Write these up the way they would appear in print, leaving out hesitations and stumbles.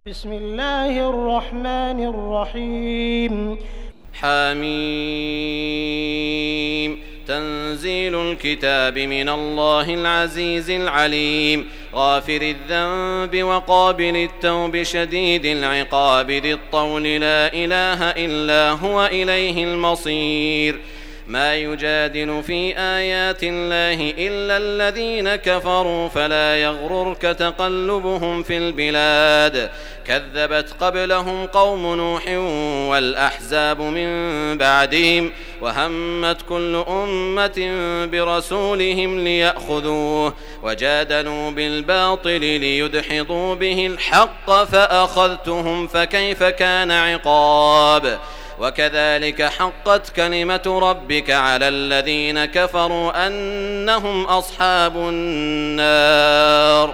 بسم الله الرحمن الرحيم حميم تنزيل الكتاب من الله العزيز العليم غافر الذنب وقابل التوب شديد العقاب ذي الطول لا إله إلا هو إليه المصير ما يجادل في آيات الله إلا الذين كفروا فلا يغررك تقلبهم في البلاد كذبت قبلهم قوم نوح والأحزاب من بعدهم وهمت كل أمة برسولهم ليأخذوه وجادلوا بالباطل ليدحضوا به الحق فأخذتهم فكيف كان عقاب وكذلك حقت كلمة ربك على الذين كفروا أنهم أصحاب النار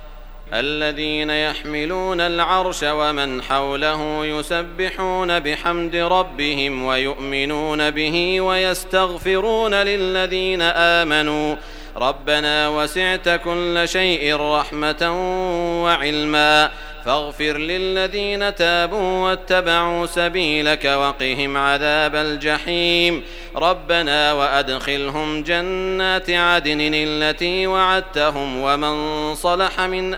الذين يحملون العرش ومن حوله يسبحون بحمد ربهم ويؤمنون به ويستغفرون للذين آمنوا ربنا وسعت كل شيء رحمة وعلما فاغفر للذين تابوا واتبعوا سبيلك وقهم عذاب الجحيم ربنا وأدخلهم جنات عدن التي وعدتهم ومن صلح من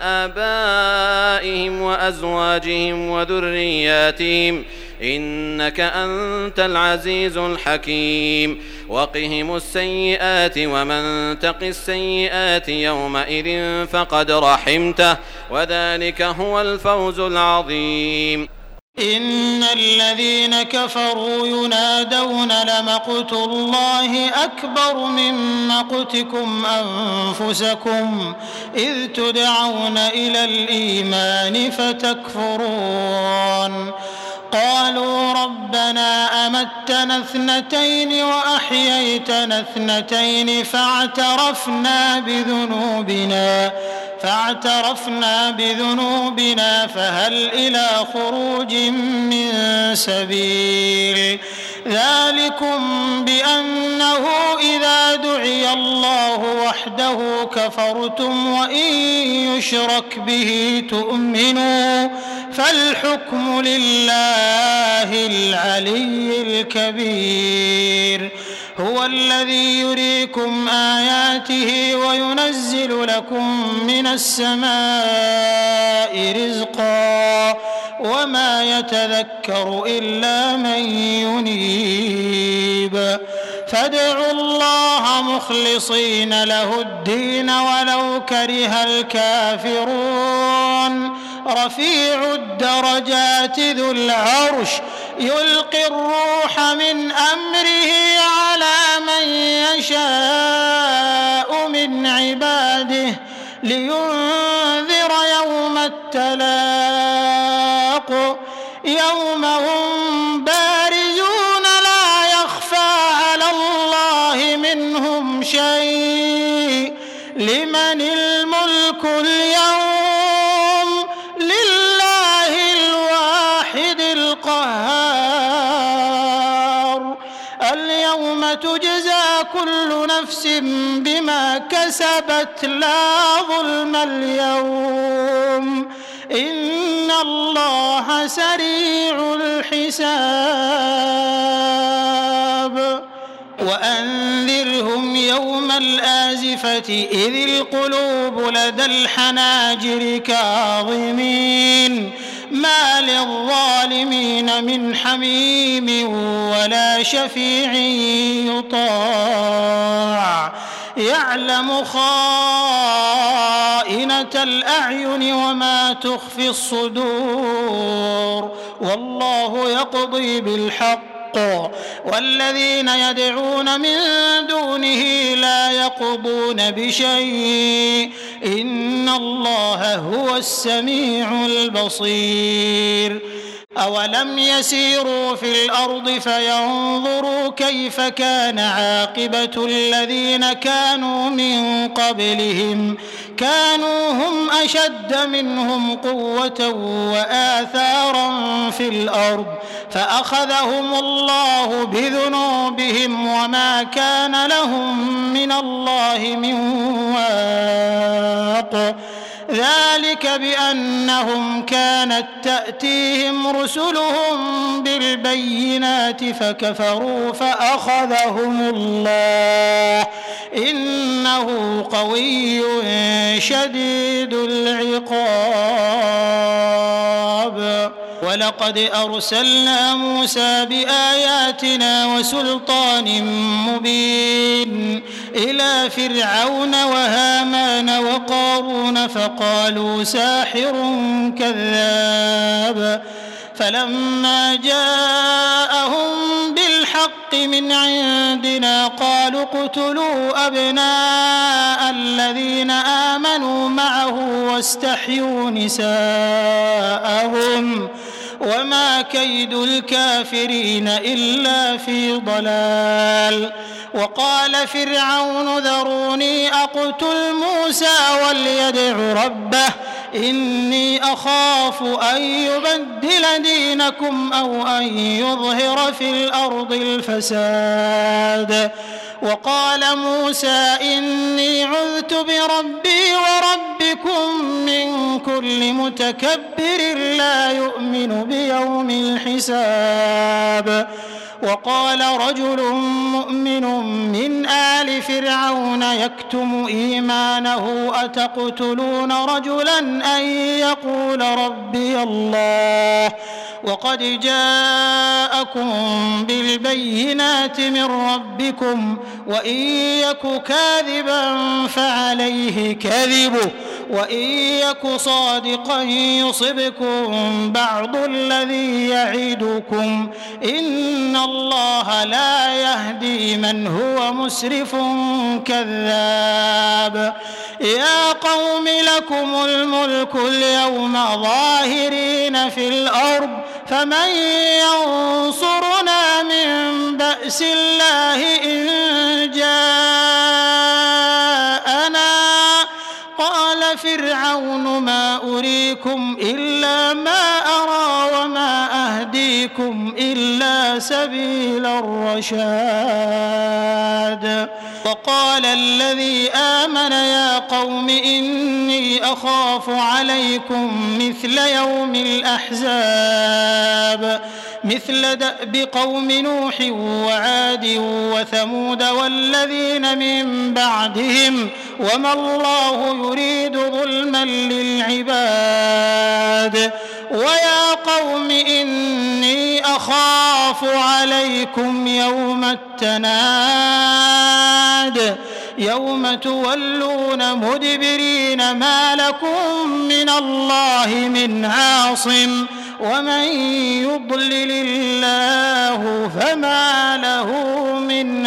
آبائهم وأزواجهم وذرياتهم إنك أنت العزيز الحكيم وقهم السيئات ومن تق السيئات يومئذ فقد رحمته وذلك هو الفوز العظيم إن الذين كفروا ينادون لمقت الله أكبر من مقتكم أنفسكم إذ تدعون إلى الإيمان فتكفرون قالوا ربنا أمتنا اثنتين وأحييتنا اثنتين فاعترفنا بذنوبنا فهل إلى خروج من سبيل ذلكم بأنه إذا دعي الله وحده كفرتم وإن يشرك به تؤمنوا فالحكم لله العلي الكبير هو الذي يريكم آياته وينزل لكم من السماء رزقا وما يتذكر إلا من ينيب فادعوا الله مخلصين له الدين ولو كره الكافرون رفيع الدرجات ذو العرش يلقي الروح من أمره على من يشاء من عباده لينذر يوم التلاق يوم هم بارزون لا يخفى على الله منهم شيء لمن الملك اليوم لله الواحد القهار اليوم تجزى كل نفس بما كسبت لا ظلم اليوم إن الله سريع الحساب وأنذرهم يوم الآزفة إذ القلوب لدى الحناجر كاظمين ما للظالمين من حميم ولا شفيع يطاع يعلم خائنة الأعين وما تخفي الصدور والله يقضي بالحق والذين يدعون من دونه لا يقضون بشيء إن الله هو السميع البصير أولم يسيروا في الأرض فينظروا كيف كان عاقبة الذين كانوا من قبلهم كانوا هم أشد منهم قوة وآثارا في الأرض فأخذهم الله بذنوبهم وما كان لهم من الله من واق ذلك بأنهم كانت تأتيهم رسلهم بالبينات فكفروا فأخذهم الله إنه قوي شديد العقاب. ولقد أرسلنا موسى بآياتنا وسلطان مبين إلى فرعون وهامان وقارون فقالوا ساحر كذاب. فلما جاءهم بالحق من عندنا قالوا اقتلوا أبناء الذين آمنوا معه واستحيوا نساءهم وما كيد الكافرين إلا في ضلال. وقال فرعون ذروني أقتل موسى وليدع ربه إني أخاف أن يبدل دينكم أو أن يظهر في الأرض الفساد. وقال موسى إني عذت بربي وربكم من كل متكبر لا يؤمن بيوم الحساب. وقال رجل مؤمن من آل فرعون يكتم إيمانه أتقتلون رجلا أن يقول ربي الله وقد جاءكم بالبينات من ربكم وإن يك كاذبا فعليه كذبه وإن يك صادقا يصبكم بعض الذي يعدكم إن الله لا يهدي من هو مسرف كذاب. يا قوم لكم الملك اليوم ظاهرين في الأرض فمن ينصرنا من بأس الله إن جاءنا. قال فرعون ما أريكم إلا ما أرى وما أهديكم إلا سبيل الرشاد. وقال الذي آمن يا قوم إني أخاف عليكم مثل يوم الأحزاب مثل دأب قوم نوح وعاد وثمود والذين من بعدهم وما الله يريد ظلما للعباد. ويا قوم إني أخاف عليكم يوم التناد يوم تولون مدبرين ما لكم من الله من عاصم ومن يضلل الله فما له من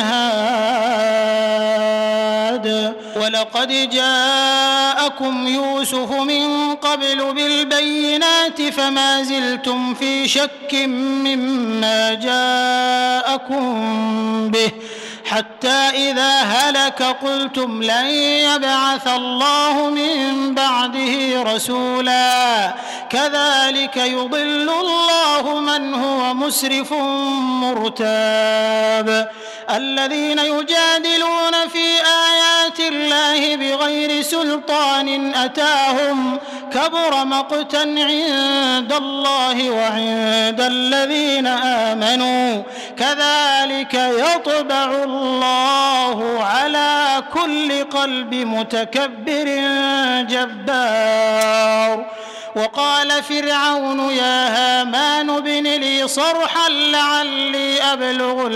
هاد. ولقد جاءكم يوسف من قبل بالبينات فما زلتم في شك مما جاءكم به حتى إذا هلك قلتم لن يبعث الله من بعده رسولا كذلك يضل الله من هو مسرف مرتاب. الذين يجادلون في آيات الله بغير سلطان أتاهم كبر مقتا عند الله وعند الذين آمنوا كذلك يطبع الله على كل قلب متكبر جبار. وقال فرعون يا هامان ابن لي صرحا لعلي أبلغ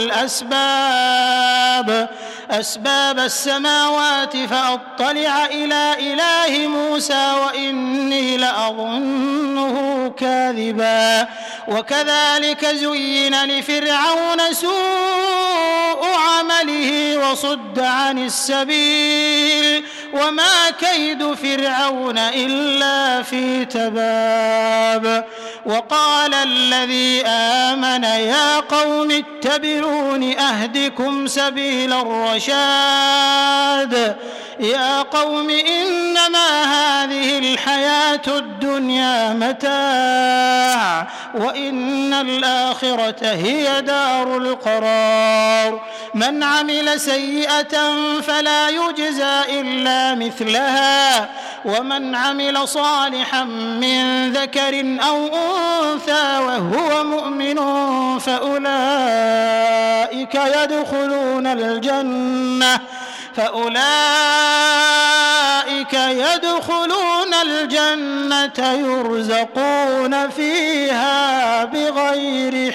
أسباب السماوات فأطلع إلى إله موسى وإني لأظنه كاذبا. وكذلك زين لفرعون سوء عمله وصد عن السبيل وما كيد فرعون إلا في تباب. وقال الذي آمن يا قوم اتبعون أهدكم سبيل الرشاد يا قوم إنما هذه الحياة الدنيا متاع وإن الآخرة هي دار القرار من عمل سيئة فلا يجزى إلا مثلها ومن عمل صالحا من ذكر أو أنثى وهو مؤمن فأولئك يدخلون الجنة يرزقون فيها بغير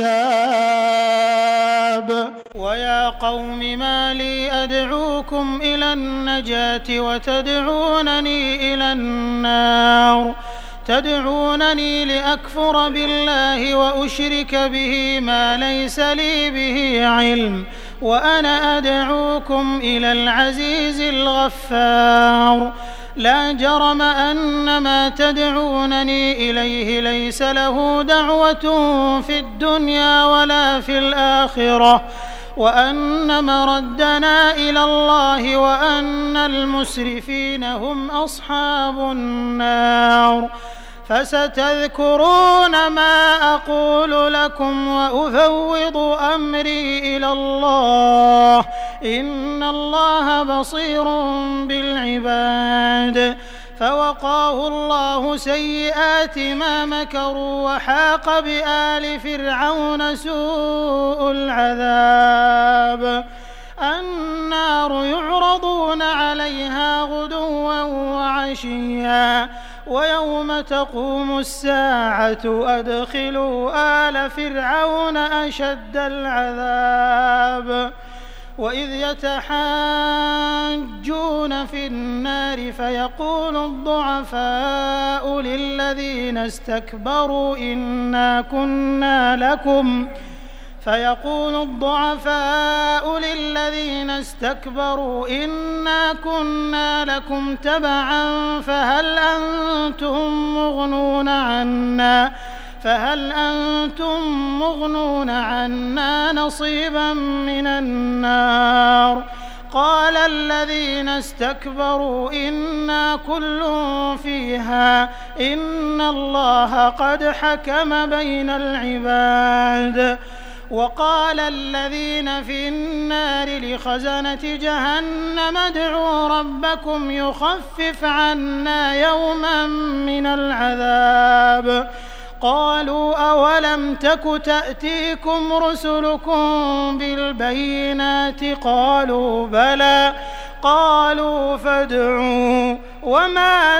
حساب ويا قوم ما لي أدعوكم إلى النجاة وتدعونني إلى النار تدعونني لأكفر بالله وأشرك به ما ليس لي به علم وأنا أدعوكم إلى العزيز الغفار لا جرم أن ما تدعونني إليه ليس له دعوة في الدنيا ولا في الآخرة وأن مردنا إلى الله وأن المسرفين هم أصحاب النار فستذكرون ما أقول لكم وأفوض أمري إلى الله إن الله بصير بالعباد فوقاه الله سيئات ما مكروا وحاق بآل فرعون سوء العذاب النار يعرضون عليها غدوا وعشيا ويوم تقوم الساعة أدخلوا آل فرعون أشد العذاب وإذ يتحاجون في النار فيقول الضعفاء للذين استكبروا إنا كنا لكم تبعا فهل أنتم مغنون عنا نصيبا من النار قال الذين استكبروا إنا كل فيها إن الله قد حكم بين العباد وقال الذين في النار لخزنة جهنم ادعوا ربكم يخفف عنا يوما من العذاب قالوا أولم تك تأتيكم رسلكم بالبينات قالوا بلى قالوا فادعوا وما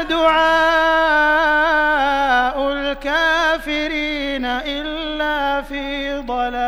دعاء الكافرين إلا في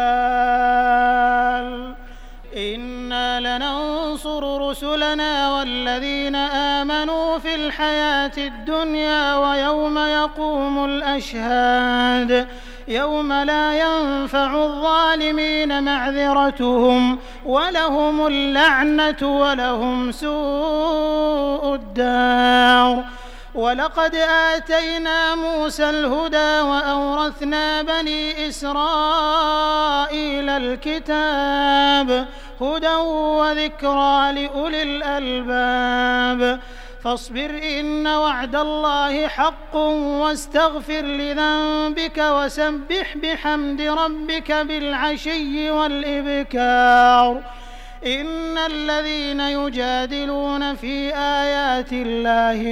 ضلال إنا لننصر رسلنا والذين آمنوا في الحياة الدنيا ويوم يقوم الأشهاد يوم لا ينفع الظالمين معذرتهم ولهم اللعنة ولهم سوء الدار ولقد آتينا موسى الهدى وأورثنا بني إسرائيل الكتاب هدى وذكرى لأولي الألباب فاصبر إن وعد الله حق واستغفر لذنبك وسبح بحمد ربك بالعشي والإبكار إن الذين يجادلون في آيات الله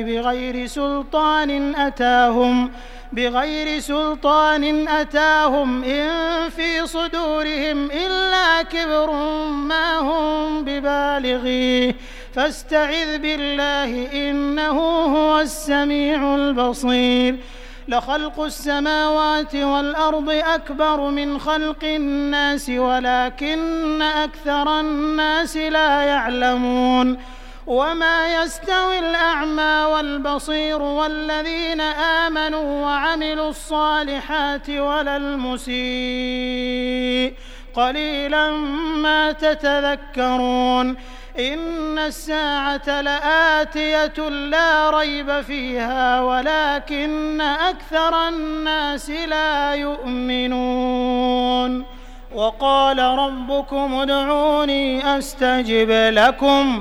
بغير سلطان أتاهم إن في صدورهم إلا كبر ما هم ببالغيه فاستعذ بالله إنه هو السميع البصير لخلق السماوات والأرض أكبر من خلق الناس ولكن أكثر الناس لا يعلمون وما يستوي الأعمى والبصير والذين آمنوا وعملوا الصالحات ولا المسيء قليلا ما تتذكرون إن الساعة لآتية لا ريب فيها ولكن أكثر الناس لا يؤمنون وقال ربكم ادعوني أستجب لكم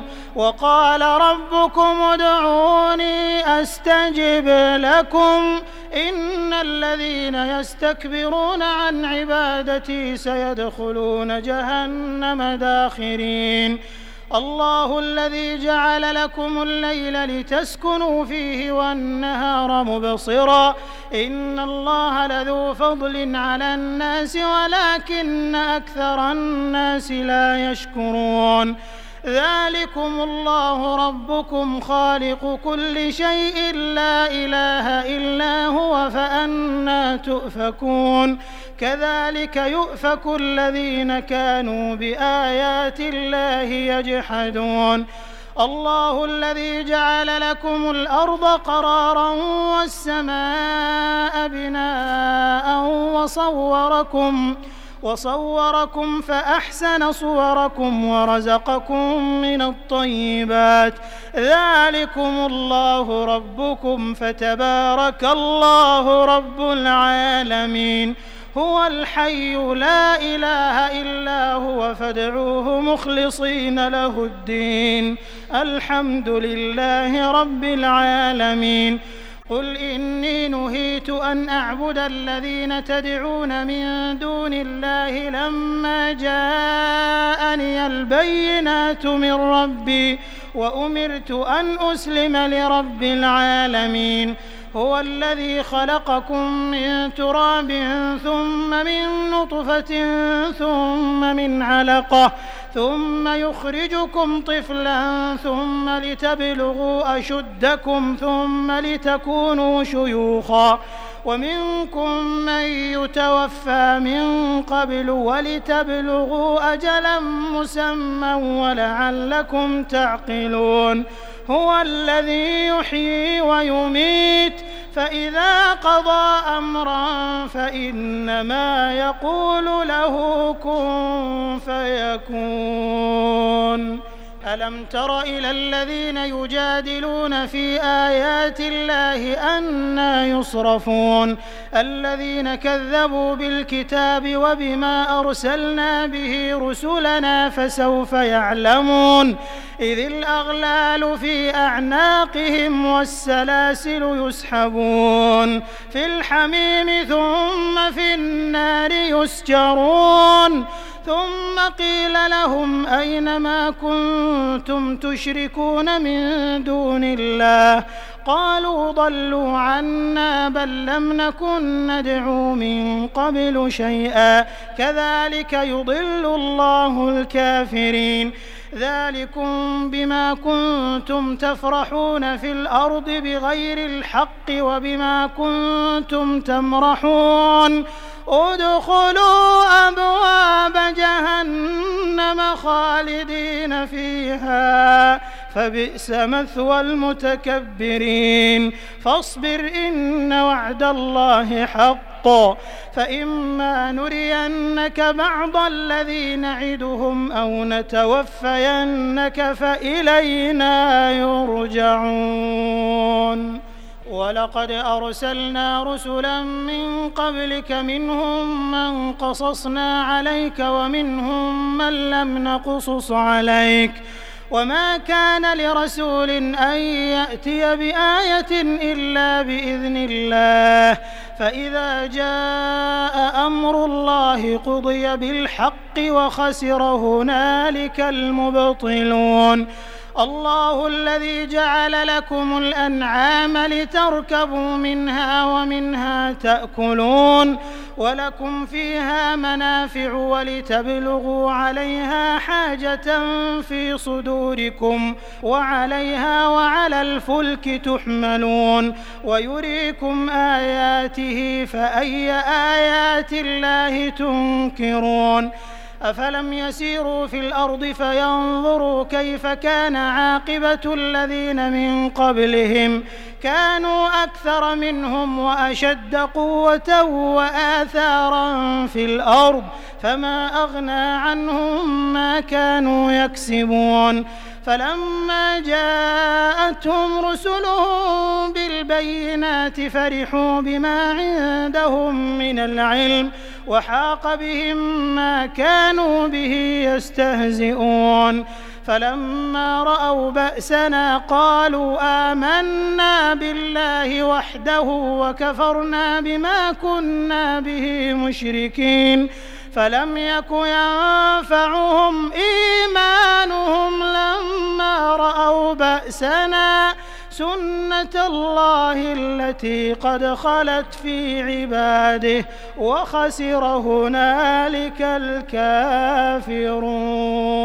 إن الذين يستكبرون عن عبادتي سيدخلون جهنم داخرين الله الذي جعل لكم الليل لتسكنوا فيه والنهار مبصرا إن الله لذو فضل على الناس ولكن أكثر الناس لا يشكرون ذلكم الله ربكم خالق كل شيء لا إله إلا هو فأنى تؤفكون كذلك يؤفك الذين كانوا بآيات الله يجحدون الله الذي جعل لكم الأرض قرارا والسماء بناء وصوركم فأحسن صوركم ورزقكم من الطيبات ذلكم الله ربكم فتبارك الله رب العالمين هو الحي لا إله إلا هو فادعوه مخلصين له الدين الحمد لله رب العالمين قل إني نهيت أن أعبد الذين تدعون من دون الله لما جاءني البينات من ربي وأمرت أن أسلم لرب العالمين هو الذي خلقكم من تراب ثم من نطفة ثم من علقة ثم يخرجكم طفلا ثم لتبلغوا أشدكم ثم لتكونوا شيوخا ومنكم من يتوفى من قبل ولتبلغوا أجلا مسمى ولعلكم تعقلون هو الذي يحيي ويميت فإذا قضى أمرا فإنما يقول له كن فيكون ألم تر إلى الذين يجادلون في آيات الله أنى يصرفون الذين كذبوا بالكتاب وبما أرسلنا به رسلنا فسوف يعلمون إذ الأغلال في أعناقهم والسلاسل يسحبون في الحميم ثم في النار يسجرون ثم قيل لهم أين ما كنتم تشركون من دون الله قالوا ضلوا عنا بل لم نكن ندعو من قبل شيئا كذلك يضل الله الكافرين ذلكم بما كنتم تفرحون في الأرض بغير الحق وبما كنتم تمرحون ادخلوا أبواب جهنم خالدين فيها فبئس مثوى المتكبرين فاصبر إن وعد الله حق فإما نرينك بعض الذي نعدهم أو نتوفينك فإلينا يرجعون ولقد أرسلنا رسلا من قبلك منهم من قصصنا عليك ومنهم من لم نقصص عليك وما كان لرسول أن يأتي بآية إلا بإذن الله فإذا جاء أمر الله قضي بالحق وخسر هنالك المبطلون الله الذي جعل لكم الأنعام لتركبوا منها ومنها تأكلون ولكم فيها منافع ولتبلغوا عليها حاجة في صدوركم وعليها وعلى الفلك تحملون ويريكم آياته فأي آيات الله تنكرون أفلم يسيروا في الأرض فينظروا كيف كان عاقبة الذين من قبلهم كانوا أكثر منهم وأشد قوة وآثارا في الأرض فما أغنى عنهم ما كانوا يكسبون فلما جاءتهم رسلهم بالبينات فرحوا بما عندهم من العلم وحاق بهم ما كانوا به يستهزئون فلما رأوا بأسنا قالوا آمنا بالله وحده وكفرنا بما كنا به مشركين فلم يك ينفعهم إيمانهم لما رأوا بأسنا سنة الله التي قد خلت في عباده وخسر هنالك الكافرون.